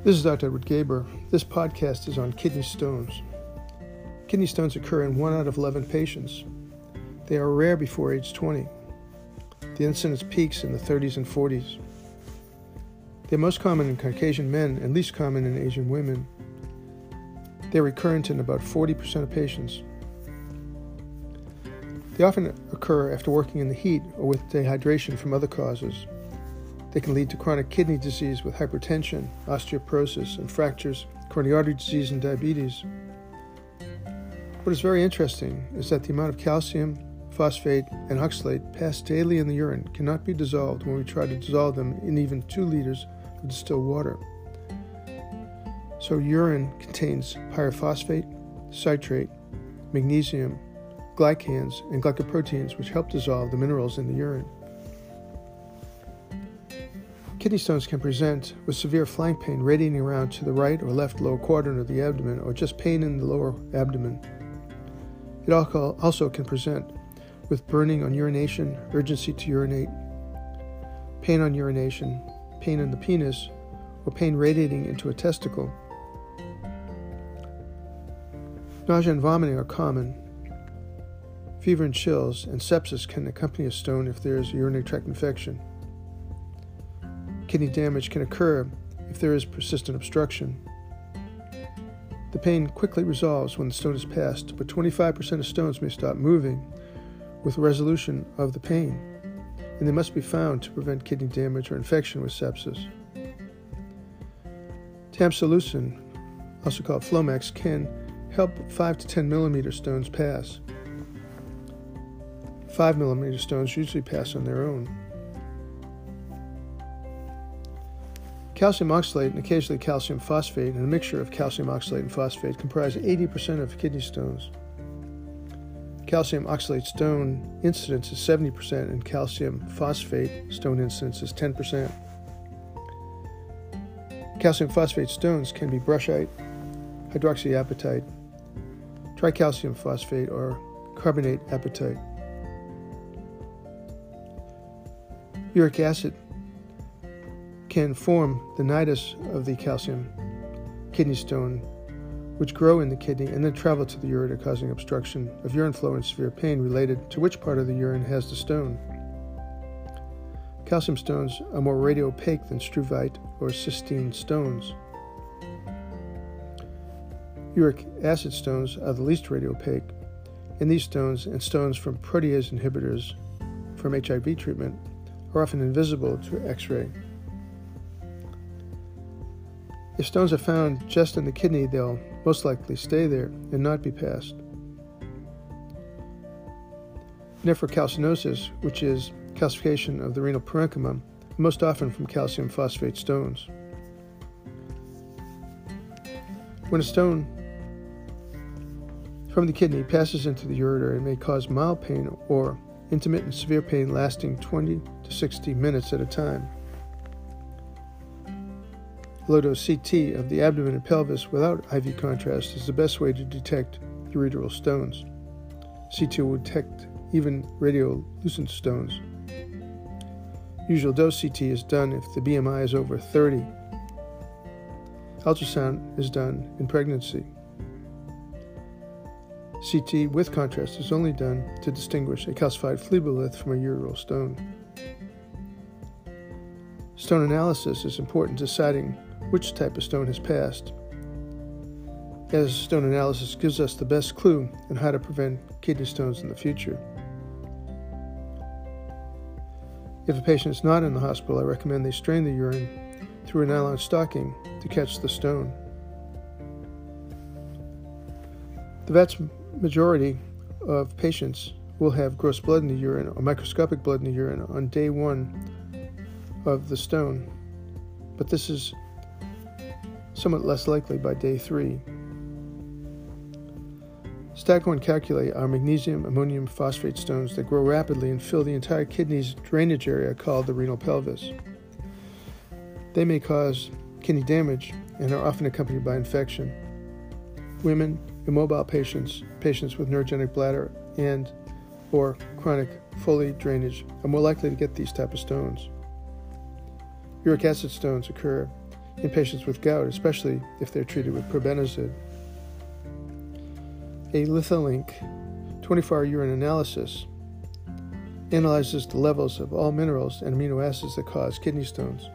This is Dr. Edward Gaber. This podcast is on kidney stones. Kidney stones occur in 1 out of 11 patients. They are rare before age 20. The incidence peaks in the 30s and 40s. They're most common in Caucasian men and least common in Asian women. They're recurrent in about 40% of patients. They often occur after working in the heat or with dehydration from other causes. They can lead to chronic kidney disease with hypertension, osteoporosis, and fractures, coronary artery disease, and diabetes. What is very interesting is that the amount of calcium, phosphate, and oxalate passed daily in the urine cannot be dissolved when we try to dissolve them in even 2 liters of distilled water. So urine contains pyrophosphate, citrate, magnesium, glycans, and glycoproteins which help dissolve the minerals in the urine. Kidney stones can present with severe flank pain radiating around to the right or left lower quadrant of the abdomen, or just pain in the lower abdomen. It also can present with burning on urination, urgency to urinate, pain on urination, pain in the penis, or pain radiating into a testicle. Nausea and vomiting are common. Fever and chills and sepsis can accompany a stone if there is a urinary tract infection. Kidney damage can occur if there is persistent obstruction. The pain quickly resolves when the stone is passed, but 25% of stones may stop moving with resolution of the pain, and they must be found to prevent kidney damage or infection with sepsis. Tamsulosin, also called Flomax, can help 5 to 10 millimeter stones pass. 5 millimeter stones usually pass on their own. Calcium oxalate and occasionally calcium phosphate and a mixture of calcium oxalate and phosphate comprise 80% of kidney stones. Calcium oxalate stone incidence is 70% and calcium phosphate stone incidence is 10%. Calcium phosphate stones can be brushite, hydroxyapatite, tricalcium phosphate, or carbonate apatite. Uric acid can form the nidus of the calcium kidney stone, which grow in the kidney and then travel to the ureter, causing obstruction of urine flow and severe pain related to which part of the urine has the stone. Calcium stones are more radiopaque than struvite or cystine stones. Uric acid stones are the least radiopaque, and these stones and stones from protease inhibitors from HIV treatment are often invisible to X-ray. If stones are found just in the kidney, they'll most likely stay there and not be passed. Nephrocalcinosis, which is calcification of the renal parenchyma, most often from calcium phosphate stones. When a stone from the kidney passes into the ureter, it may cause mild pain or intermittent severe pain lasting 20 to 60 minutes at a time. Low-dose CT of the abdomen and pelvis without IV contrast is the best way to detect ureteral stones. CT will detect even radiolucent stones. Usual dose CT is done if the BMI is over 30. Ultrasound is done in pregnancy. CT with contrast is only done to distinguish a calcified phlebolith from a ureteral stone. Stone analysis is important in deciding which type of stone has passed, as stone analysis gives us the best clue on how to prevent kidney stones in the future. If a patient is not in the hospital, I recommend they strain the urine through a nylon stocking to catch the stone. The vast majority of patients will have gross blood in the urine or microscopic blood in the urine on day 1 of the stone, but this is somewhat less likely by day 3. Staghorn calculi are magnesium ammonium phosphate stones that grow rapidly and fill the entire kidney's drainage area called the renal pelvis. They may cause kidney damage and are often accompanied by infection. Women, immobile patients, patients with neurogenic bladder and or chronic Foley drainage are more likely to get these type of stones. Uric acid stones occur in patients with gout, especially if they're treated with probenecid. A Litholink 24-hour urine analysis analyzes the levels of all minerals and amino acids that cause kidney stones.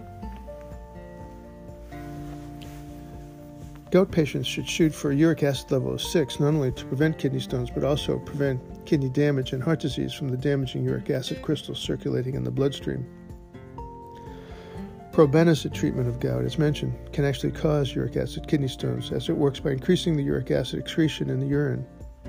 Gout patients should shoot for a uric acid level of 6, not only to prevent kidney stones, but also prevent kidney damage and heart disease from the damaging uric acid crystals circulating in the bloodstream. Probenecid treatment of gout, as mentioned, can actually cause uric acid kidney stones, as it works by increasing the uric acid excretion in the urine.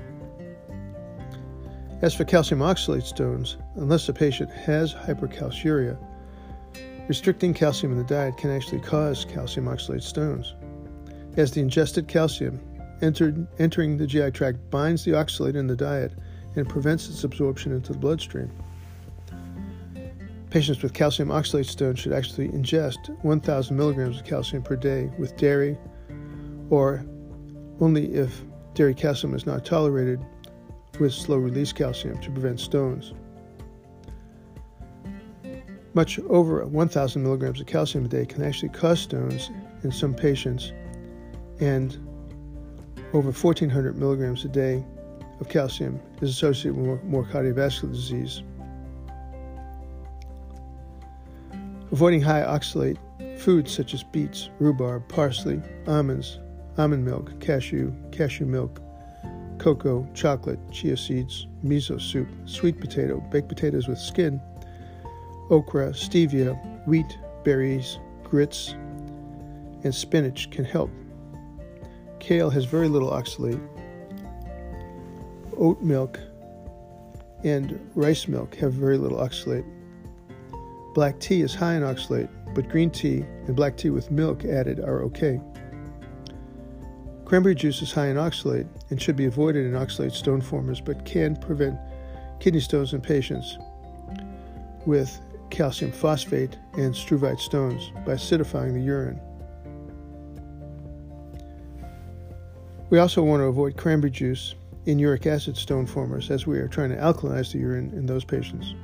As for calcium oxalate stones, unless the patient has hypercalciuria, restricting calcium in the diet can actually cause calcium oxalate stones, as the ingested calcium entering the GI tract binds the oxalate in the diet and prevents its absorption into the bloodstream. Patients with calcium oxalate stones should actually ingest 1,000 milligrams of calcium per day with dairy, or only if dairy calcium is not tolerated, with slow-release calcium to prevent stones. Much over 1,000 milligrams of calcium a day can actually cause stones in some patients, and over 1,400 milligrams a day of calcium is associated with more cardiovascular disease. Avoiding high oxalate foods such as beets, rhubarb, parsley, almonds, almond milk, cashew milk, cocoa, chocolate, chia seeds, miso soup, sweet potato, baked potatoes with skin, okra, stevia, wheat, berries, grits, and spinach can help. Kale has very little oxalate. Oat milk and rice milk have very little oxalate. Black tea is high in oxalate, but green tea and black tea with milk added are okay. Cranberry juice is high in oxalate and should be avoided in oxalate stone formers, but can prevent kidney stones in patients with calcium phosphate and struvite stones by acidifying the urine. We also want to avoid cranberry juice in uric acid stone formers, as we are trying to alkalinize the urine in those patients.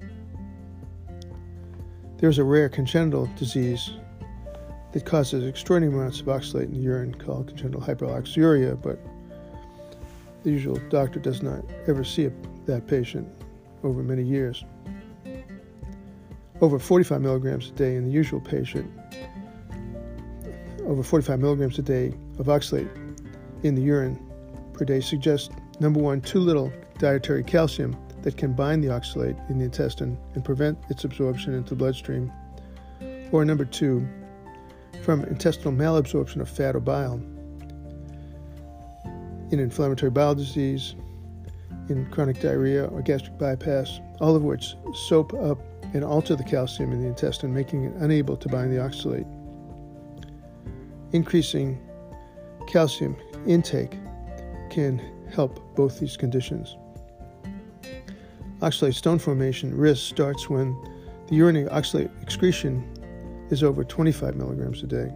There's a rare congenital disease that causes extraordinary amounts of oxalate in the urine called congenital hyperoxaluria, but the usual doctor does not ever see that patient over many years. Over 45 milligrams a day in the usual patient, over 45 milligrams a day of oxalate in the urine per day suggests, number one, too little dietary calcium that can bind the oxalate in the intestine and prevent its absorption into the bloodstream, or number two, from intestinal malabsorption of fat or bile. In inflammatory bowel disease, in chronic diarrhea or gastric bypass, all of which soak up and alter the calcium in the intestine, making it unable to bind the oxalate. Increasing calcium intake can help both these conditions. Oxalate stone formation risk starts when the urinary oxalate excretion is over 25 milligrams a day.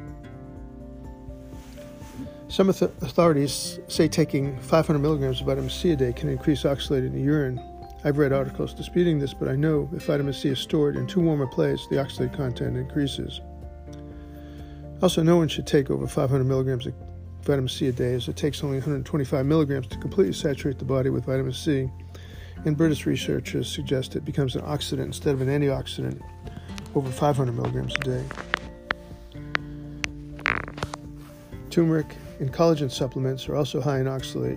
Some authorities say taking 500 milligrams of vitamin C a day can increase oxalate in the urine. I've read articles disputing this, but I know if vitamin C is stored in too warm a place, the oxalate content increases. Also, no one should take over 500 milligrams of vitamin C a day, as it takes only 125 milligrams to completely saturate the body with vitamin C, and British researchers suggest it becomes an oxidant instead of an antioxidant over 500 milligrams a day. Turmeric and collagen supplements are also high in oxalate.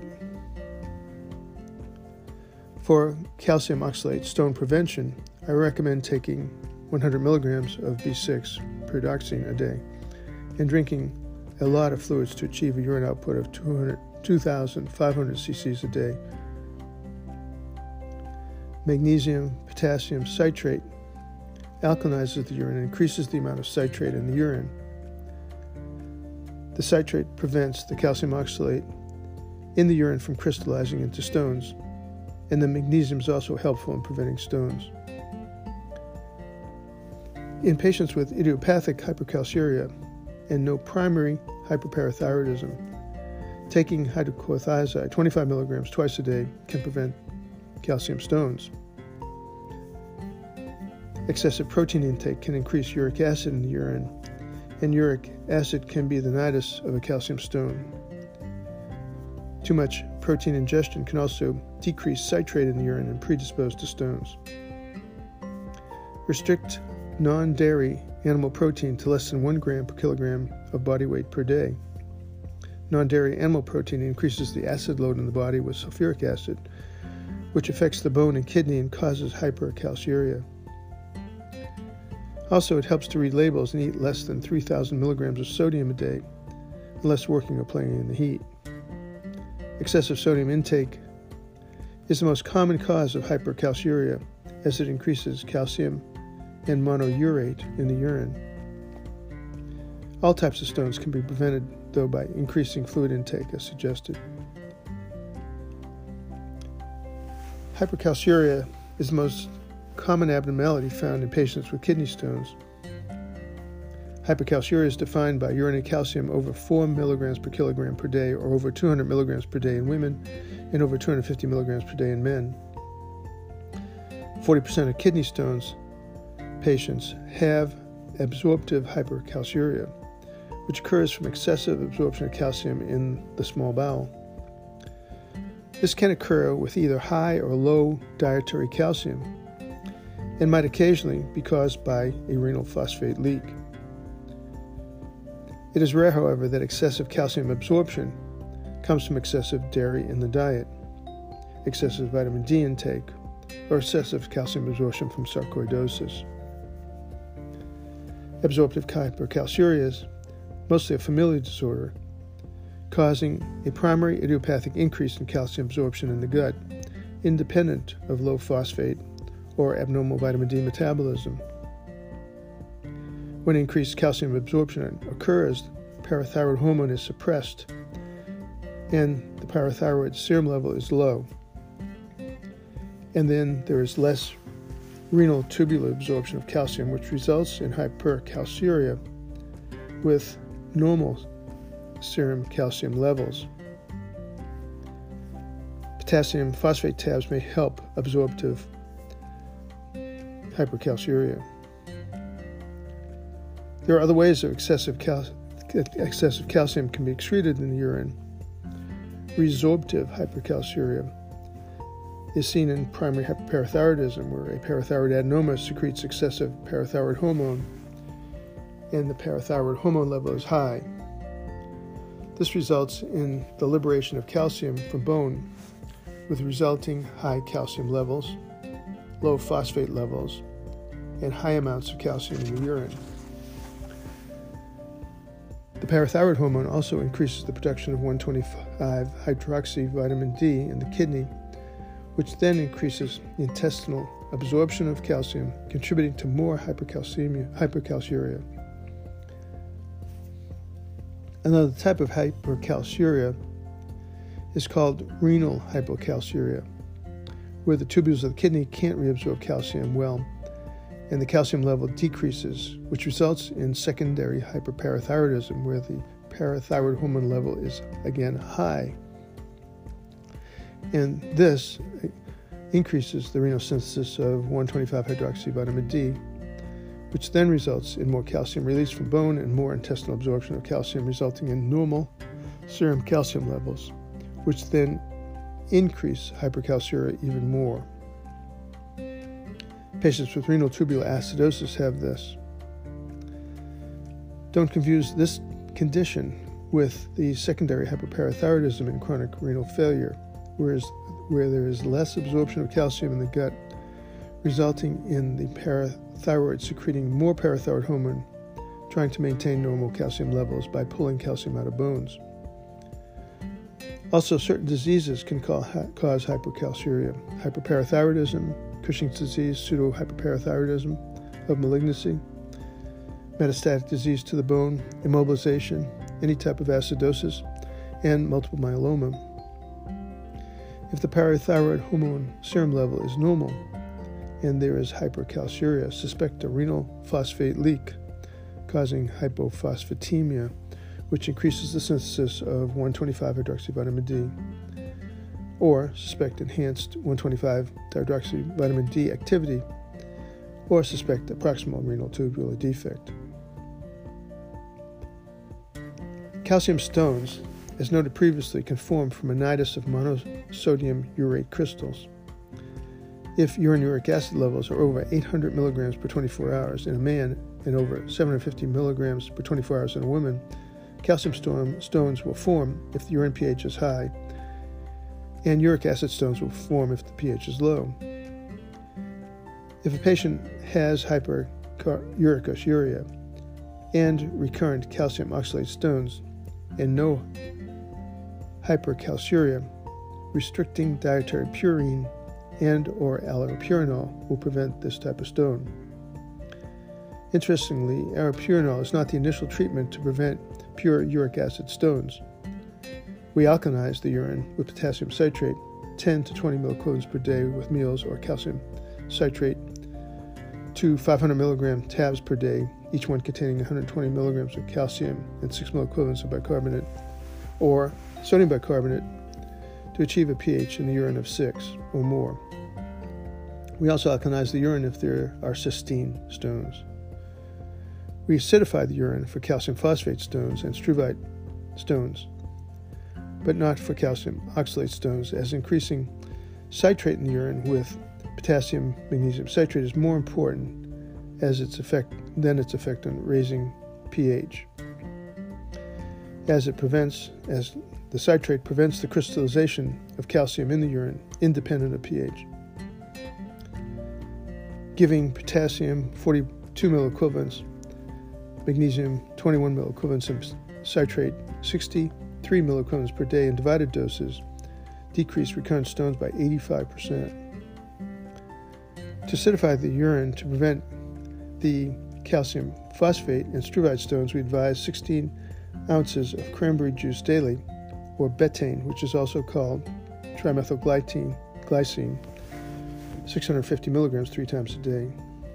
For calcium oxalate stone prevention, I recommend taking 100 milligrams of B6 pyridoxine a day and drinking a lot of fluids to achieve a urine output of 2,500 cc's a day. Magnesium potassium citrate alkalinizes the urine and increases the amount of citrate in the urine. The citrate prevents the calcium oxalate in the urine from crystallizing into stones, and the magnesium is also helpful in preventing stones. In patients with idiopathic hypercalciuria and no primary hyperparathyroidism, taking hydrochlorothiazide 25 milligrams twice a day can prevent calcium stones. Excessive protein intake can increase uric acid in the urine and uric acid can be the nidus of a calcium stone. Too much protein ingestion can also decrease citrate in the urine and predispose to stones. Restrict non-dairy animal protein to less than 1 gram per kilogram of body weight per day. Non-dairy animal protein increases the acid load in the body with sulfuric acid, which affects the bone and kidney and causes hypercalciuria. Also, it helps to read labels and eat less than 3,000 milligrams of sodium a day, unless working or playing in the heat. Excessive sodium intake is the most common cause of hypercalciuria, as it increases calcium and monourate in the urine. All types of stones can be prevented, though, by increasing fluid intake as suggested. Hypercalciuria is the most common abnormality found in patients with kidney stones. Hypercalciuria is defined by urinary calcium over 4 milligrams per kilogram per day, or over 200 milligrams per day in women and over 250 milligrams per day in men. 40% of kidney stones patients have absorptive hypercalciuria, which occurs from excessive absorption of calcium in the small bowel. This can occur with either high or low dietary calcium and might occasionally be caused by a renal phosphate leak. It is rare, however, that excessive calcium absorption comes from excessive dairy in the diet, excessive vitamin D intake, or excessive calcium absorption from sarcoidosis. Absorptive hypercalciuria is mostly a familial disorder, causing a primary idiopathic increase in calcium absorption in the gut, independent of low phosphate or abnormal vitamin D metabolism. When increased calcium absorption occurs, parathyroid hormone is suppressed and the parathyroid serum level is low. And then there is less renal tubular absorption of calcium, which results in hypercalciuria with normal serum calcium levels. Potassium phosphate tabs may help absorptive hypercalciuria. There are other ways that excessive calcium can be excreted in the urine. Resorptive hypercalciuria is seen in primary hyperparathyroidism, where a parathyroid adenoma secretes excessive parathyroid hormone, and the parathyroid hormone level is high. This results in the liberation of calcium from bone, with resulting high calcium levels, low phosphate levels, and high amounts of calcium in the urine. The parathyroid hormone also increases the production of 1,25-hydroxy vitamin D in the kidney, which then increases the intestinal absorption of calcium, contributing to more hypercalciuria. Another type of hypercalciuria is called renal hypocalciuria, where the tubules of the kidney can't reabsorb calcium well, and the calcium level decreases, which results in secondary hyperparathyroidism, where the parathyroid hormone level is again high. And this increases the renal synthesis of 1,25-hydroxy vitamin D, which then results in more calcium released from bone and more intestinal absorption of calcium, resulting in normal serum calcium levels, which then increase hypercalciuria even more. Patients with renal tubular acidosis have this. Don't confuse this condition with the secondary hyperparathyroidism and chronic renal failure, where there is less absorption of calcium in the gut, resulting in the parathyroid secreting more parathyroid hormone, trying to maintain normal calcium levels by pulling calcium out of bones. Also, certain diseases can cause hypercalciuria: hyperparathyroidism, Cushing's disease, pseudohyperparathyroidism of malignancy, metastatic disease to the bone, immobilization, any type of acidosis, and multiple myeloma. If the parathyroid hormone serum level is normal and there is hypercalciuria, suspect a renal phosphate leak causing hypophosphatemia, which increases the synthesis of 1,25-hydroxy vitamin D, or suspect enhanced 1,25-hydroxy vitamin D activity, or suspect a proximal renal tubular defect. Calcium stones, as noted previously, can form from a nidus of monosodium urate crystals. If urine uric acid levels are over 800 milligrams per 24 hours in a man and over 750 milligrams per 24 hours in a woman, calcium stones will form if the urine pH is high, and uric acid stones will form if the pH is low. If a patient has hyperuricosuric and recurrent calcium oxalate stones and no hypercalciuria, restricting dietary purine and or allopurinol will prevent this type of stone. Interestingly, allopurinol is not the initial treatment to prevent pure uric acid stones. We alkalize the urine with potassium citrate, 10 to 20 milliequivalents per day with meals, or calcium citrate to 500 milligram tabs per day, each one containing 120 milligrams of calcium and 6 milliequivalents of bicarbonate, or sodium bicarbonate, to achieve a pH in the urine of 6 or more. We also alkalize the urine if there are cystine stones. We acidify the urine for calcium phosphate stones and struvite stones, but not for calcium oxalate stones, as increasing citrate in the urine with potassium magnesium citrate is more important than its effect on raising pH, as the citrate prevents the crystallization of calcium in the urine independent of pH. Giving potassium 42 milliequivalents, magnesium 21 milliequivalents, and citrate 63 milliequivalents per day in divided doses decrease recurrent stones by 85%. To acidify the urine to prevent the calcium phosphate and struvite stones, we advise 16 ounces of cranberry juice daily, or betaine, which is also called trimethylglycine, 650 milligrams 3 times a day.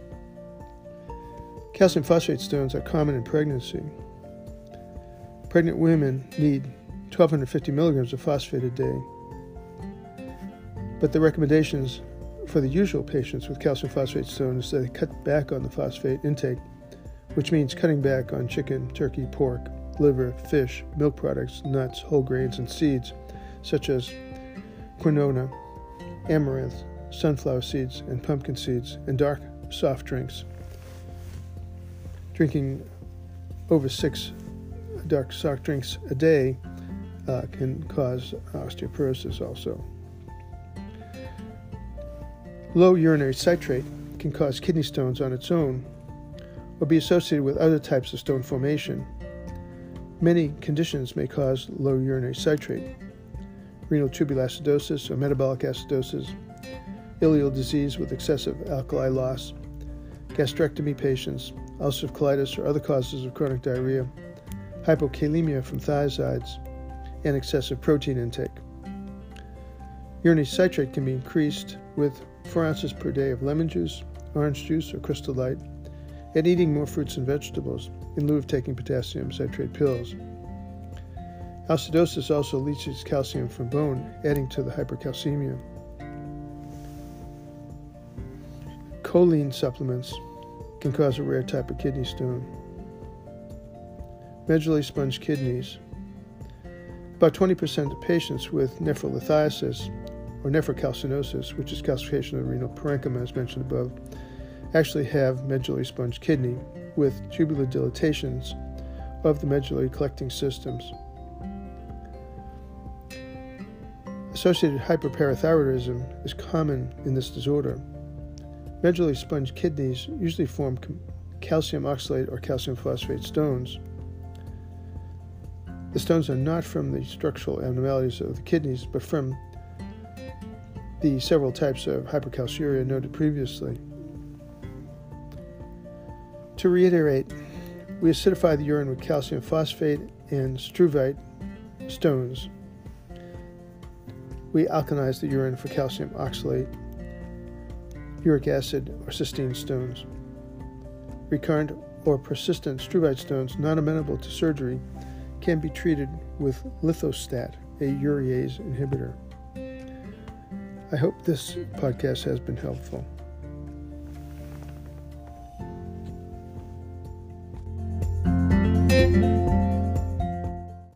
Calcium phosphate stones are common in pregnancy. Pregnant women need 1,250 milligrams of phosphate a day, but the recommendations for the usual patients with calcium phosphate stones is that they cut back on the phosphate intake, which means cutting back on chicken, turkey, pork, liver, fish, milk products, nuts, whole grains, and seeds, such as quinoa, amaranth, sunflower seeds, and pumpkin seeds, and dark soft drinks. Drinking over 6 dark soft drinks a day can cause osteoporosis also. Low urinary citrate can cause kidney stones on its own or be associated with other types of stone formation. Many conditions may cause low urinary citrate: renal tubular acidosis or metabolic acidosis, ileal disease with excessive alkali loss, gastrectomy patients, ulcerative colitis or other causes of chronic diarrhea, hypokalemia from thiazides, and excessive protein intake. Urinary citrate can be increased with 4 ounces per day of lemon juice, orange juice, or Crystal Light, and eating more fruits and vegetables in lieu of taking potassium citrate pills. Acidosis also leaches calcium from bone, adding to the hypercalcemia. Choline supplements can cause a rare type of kidney stone. Medullary sponge kidneys. About 20% of patients with nephrolithiasis or nephrocalcinosis, which is calcification of the renal parenchyma as mentioned above, actually have medullary sponge kidney with tubular dilatations of the medullary collecting systems. Associated hyperparathyroidism is common in this disorder. Medullary sponge kidneys usually form calcium oxalate or calcium phosphate stones. The stones are not from the structural abnormalities of the kidneys, but from the several types of hypercalciuria noted previously. To reiterate, we acidify the urine with calcium phosphate and struvite stones. We alkalize the urine for calcium oxalate, uric acid, or cystine stones. Recurrent or persistent struvite stones not amenable to surgery can be treated with lithostat, a urease inhibitor. I hope this podcast has been helpful.